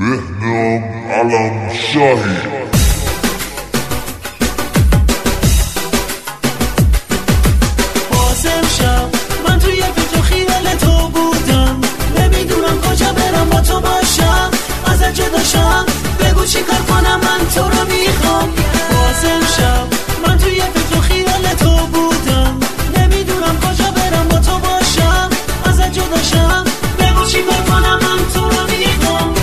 بهنام علمشاهی. من توی فکر و خیال تو بودم، نمیدونم کجا برم با تو باشم، ازت جداشم بگو چی کار کنم، من تو رو میخوام. بازم شب من توی فکر و خیال تو بودم، نمیدونم کجا برم با تو باشم، ازت جداشم بگو چی کار کنم، من تو رو میخوام.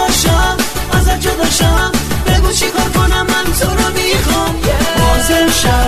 بگو چی کار کنم، من تو رو میخوام. بازم شب